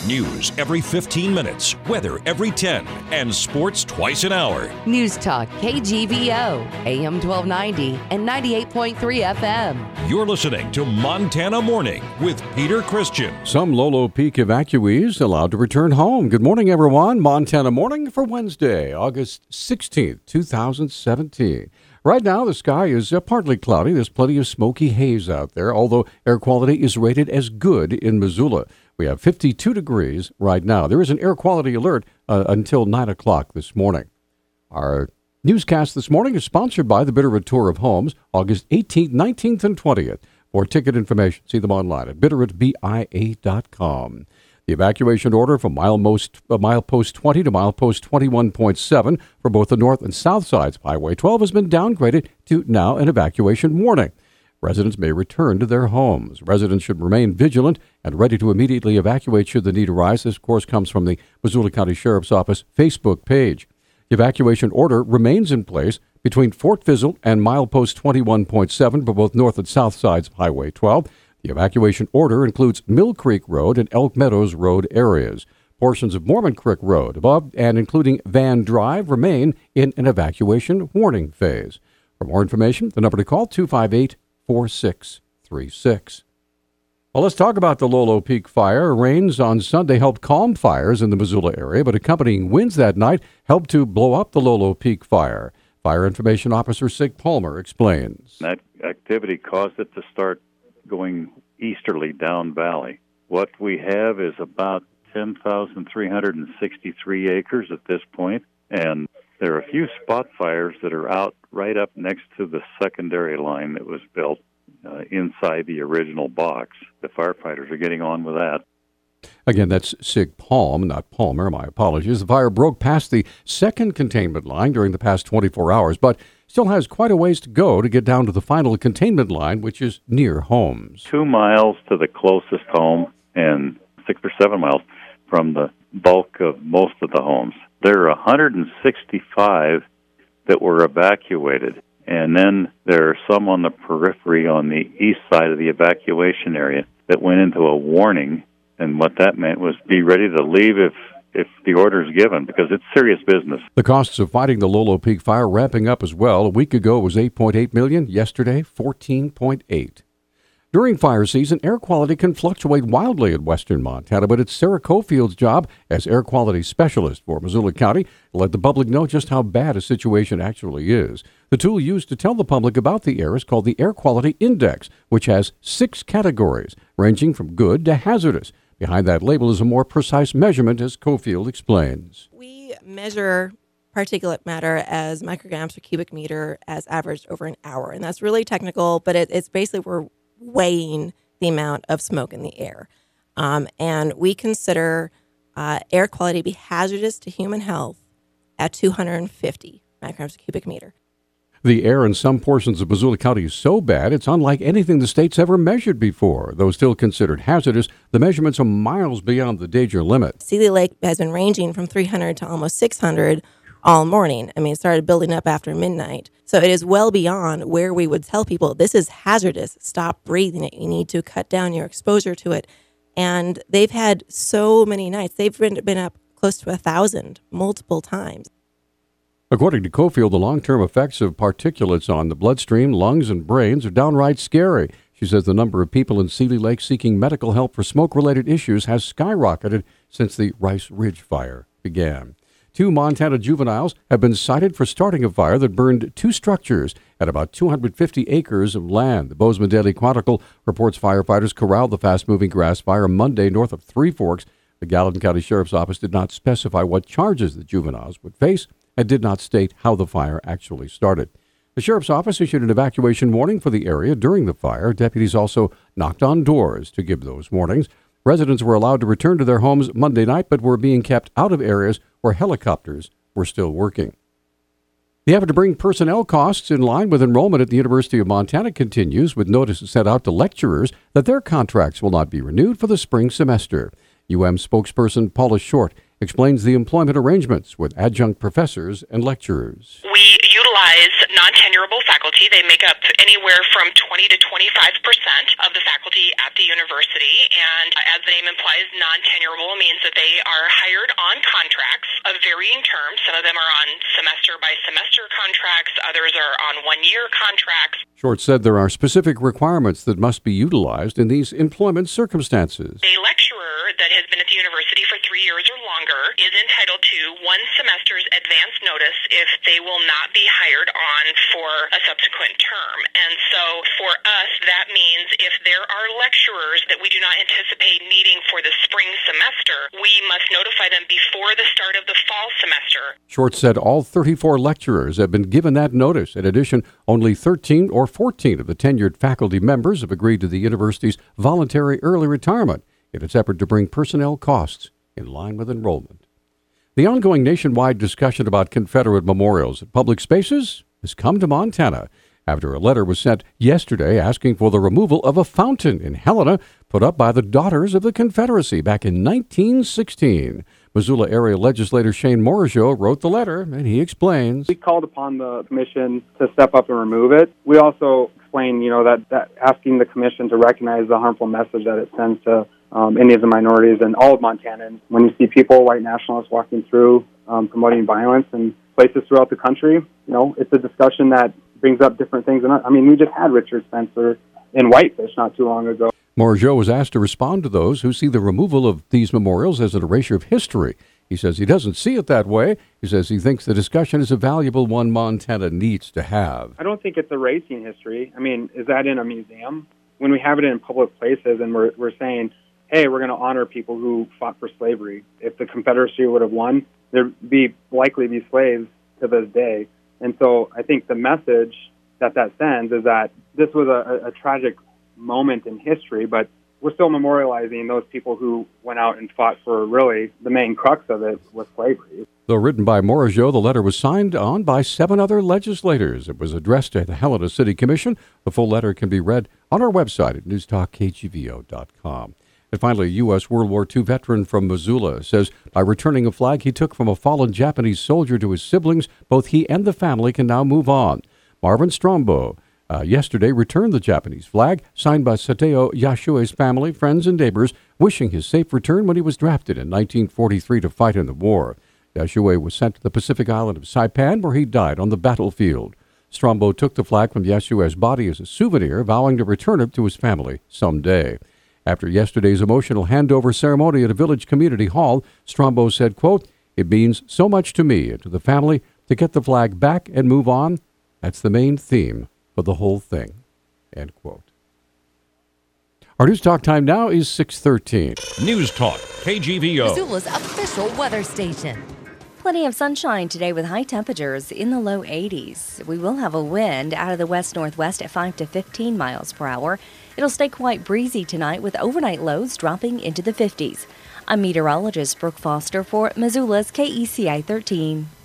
News every 15 minutes, weather every 10, and sports twice an hour. News Talk KGVO, AM 1290 and 98.3 FM. You're listening to Montana Morning with Peter Christian. Some Lolo Peak evacuees allowed to return home. Good morning, everyone. Montana Morning for Wednesday, August 16th, 2017. Right now, the sky is partly cloudy. There's plenty of smoky haze out there, although air quality is rated as good in Missoula. We have 52 degrees right now. There is an air quality alert until 9 o'clock this morning. Our newscast this morning is sponsored by the Bitterroot Tour of Homes, August 18th, 19th, and 20th. For ticket information, see them online at bitterrootbia.com. The evacuation order from milepost 20 to milepost 21.7 for both the north and south sides of Highway 12 has been downgraded to now an evacuation warning. Residents may return to their homes. Residents should remain vigilant and ready to immediately evacuate should the need arise. This, of course, comes from the Missoula County Sheriff's Office Facebook page. The evacuation order remains in place between Fort Fizzle and milepost 21.7 for both north and south sides of Highway 12. The evacuation order includes Mill Creek Road and Elk Meadows Road areas. Portions of Mormon Creek Road above and including Van Drive remain in an evacuation warning phase. For more information, the number to call, 258-4636. Well, let's talk about the Lolo Peak fire. Rains on Sunday helped calm fires in the Missoula area, but accompanying winds that night helped to blow up the Lolo Peak fire. Fire Information Officer Sig Palmer explains. That activity caused it to start going easterly down valley. What we have is about 10,363 acres at this point, and there are a few spot fires that are out right up next to the secondary line that was built inside the original box. The firefighters are getting on with that. Again, that's Sig Palm, not Palmer. My apologies. The fire broke past the second containment line during the past 24 hours, but still has quite a ways to go to get down to the final containment line, which is near homes. 2 miles to the closest home and 6 or 7 miles from the bulk of most of the homes. There are 165 that were evacuated, and then there are some on the periphery on the east side of the evacuation area that went into a warning, and what that meant was be ready to leave if the order is given, because it's serious business. The costs of fighting the Lolo Peak fire ramping up as well. A week ago it was $8.8 million. Yesterday, $14.8. During fire season, air quality can fluctuate wildly in western Montana, but it's Sarah Cofield's job as air quality specialist for Missoula County to let the public know just how bad a situation actually is. The tool used to tell the public about the air is called the Air Quality Index, which has 6 categories, ranging from good to hazardous. Behind that label is a more precise measurement, as Cofield explains. We measure particulate matter as micrograms per cubic meter as averaged over an hour. And that's really technical, but it's basically we're weighing the amount of smoke in the air. And we consider air quality to be hazardous to human health at 250 micrograms per cubic meter. The air in some portions of Missoula County is so bad, it's unlike anything the state's ever measured before. Though still considered hazardous, the measurements are miles beyond the danger limit. Seeley Lake has been ranging from 300 to almost 600 all morning. I mean, it started building up after midnight. So it is well beyond where we would tell people, this is hazardous. Stop breathing it. You need to cut down your exposure to it. And they've had so many nights. They've been up close to 1,000 multiple times. According to Cofield, the long-term effects of particulates on the bloodstream, lungs, and brains are downright scary. She says the number of people in Seeley Lake seeking medical help for smoke-related issues has skyrocketed since the Rice Ridge fire began. 2 Montana juveniles have been cited for starting a fire that burned 2 structures at about 250 acres of land. The Bozeman Daily Chronicle reports firefighters corralled the fast-moving grass fire Monday north of Three Forks. The Gallatin County Sheriff's Office did not specify what charges the juveniles would face and did not state how the fire actually started. The Sheriff's Office issued an evacuation warning for the area during the fire. Deputies also knocked on doors to give those warnings. Residents were allowed to return to their homes Monday night, but were being kept out of areas where helicopters were still working. The effort to bring personnel costs in line with enrollment at the University of Montana continues, with notices sent out to lecturers that their contracts will not be renewed for the spring semester. UM spokesperson Paula Short explains the employment arrangements with adjunct professors and lecturers. We utilize non-tenurable faculty. They make up anywhere from 20 to 25% of the faculty at the university. And as the name implies, non-tenurable means that they are hired on contracts of varying terms. Some of them are on semester-by-semester contracts. Others are on one-year contracts. Short said there are specific requirements that must be utilized in these employment circumstances. A lecturer that has been at the university for 3 years or longer is entitled to one semester's advance notice if they will not be hired on for a subsequent term. And so for us, that means if there are lecturers that we do not anticipate needing for the spring semester, we must notify them before the start of the fall semester. Short said all 34 lecturers have been given that notice. In addition, only 13 or 14 of the tenured faculty members have agreed to the university's voluntary early retirement in its effort to bring personnel costs in line with enrollment. The ongoing nationwide discussion about Confederate memorials at public spaces has come to Montana after a letter was sent yesterday asking for the removal of a fountain in Helena put up by the Daughters of the Confederacy back in 1916. Missoula area legislator Shane Morageau wrote the letter, and he explains. We called upon the commission to step up and remove it. We also explained, that asking the commission to recognize the harmful message that it sends to Indians and minorities and all of Montanans. When you see people, white nationalists, walking through promoting violence in places throughout the country, it's a discussion that brings up different things. And we just had Richard Spencer in Whitefish not too long ago. Morageau was asked to respond to those who see the removal of these memorials as an erasure of history. He says he doesn't see it that way. He says he thinks the discussion is a valuable one Montana needs to have. I don't think it's erasing history. Is that in a museum? When we have it in public places and we're saying, hey, we're going to honor people who fought for slavery. If the Confederacy would have won, there'd likely be slaves to this day. And so I think the message that sends is that this was a tragic moment in history, but we're still memorializing those people who went out and fought for really the main crux of it was slavery. Though written by Morageau, the letter was signed on by 7 other legislators. It was addressed to the Helena City Commission. The full letter can be read on our website at newstalkkgvo.com. And finally, a U.S. World War II veteran from Missoula says by returning a flag he took from a fallen Japanese soldier to his siblings, both he and the family can now move on. Marvin Strombo yesterday returned the Japanese flag, signed by Sateo Yasue's family, friends, and neighbors, wishing his safe return when he was drafted in 1943 to fight in the war. Yasue was sent to the Pacific island of Saipan, where he died on the battlefield. Strombo took the flag from Yasue's body as a souvenir, vowing to return it to his family someday. After yesterday's emotional handover ceremony at a village community hall, Strombo said, quote, "It means so much to me and to the family to get the flag back and move on. That's the main theme for the whole thing," end quote. Our News Talk time now is 6:13. News Talk, KGVO. Missoula's official weather station. Plenty of sunshine today with high temperatures in the low 80s. We will have a wind out of the west-northwest at 5 to 15 miles per hour. It'll stay quite breezy tonight with overnight lows dropping into the 50s. I'm meteorologist Brooke Foster for Missoula's KECI 13.